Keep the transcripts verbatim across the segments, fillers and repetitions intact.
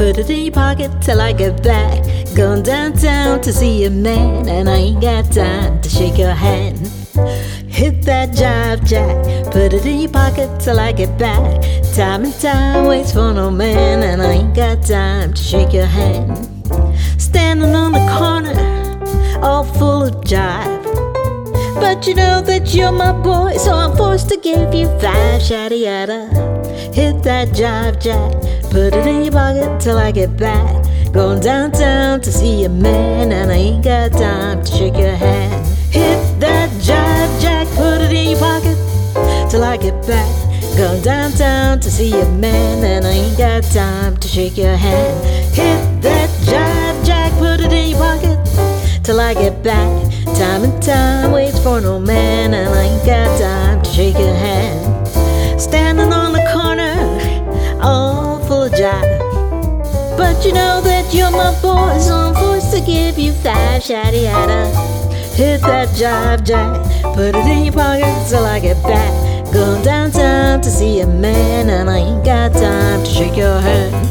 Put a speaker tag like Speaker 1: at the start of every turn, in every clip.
Speaker 1: put it in your pocket till I get back. Going downtown to see a man, and I ain't got time to shake your hand. Hit that jive jack, put it in your pocket till I get back. Time and time waits for no man, and I ain't got time to shake your hand. Standing on the corner, all full of jive, but you know that you're my boy, so I'm forced to give you five shady yada. Hit that jive jack, put it in your pocket till I get back. Going downtown to see a man, and I ain't got time to shake your hand. Hit that jive jack, put it in your pocket till I get back. Going downtown to see a man, and I ain't got time to shake your hand. Hit that jive jack, put it in your pocket till I get back. Time and time waits for no man, and I ain't got time to shake your hand. Standing on the corner, all full of jive, but you know that you're my boy, so I'm forced to give you five shady yada. Hit that jive jack, put it in your pocket till I get back. Going downtown to see a man, and I ain't got time to shake your hand.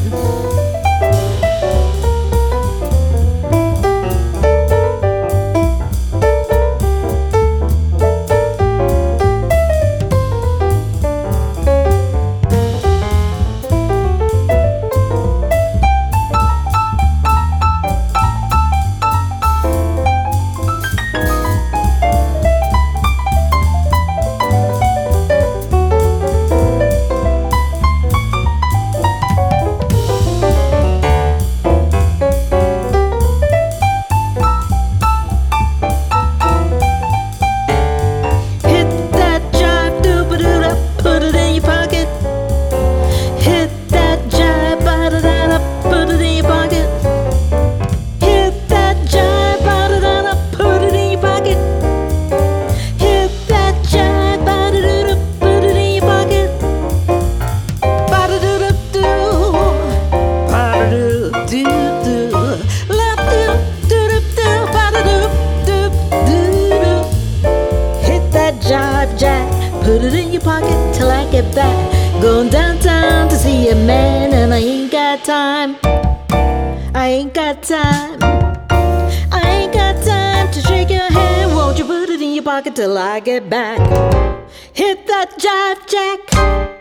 Speaker 1: Put it in your pocket till I get back. Going downtown to see a man, and I ain't got time. I ain't got time. I ain't got time to shake your hand. Won't you put it in your pocket till I get back? Hit that jive jack.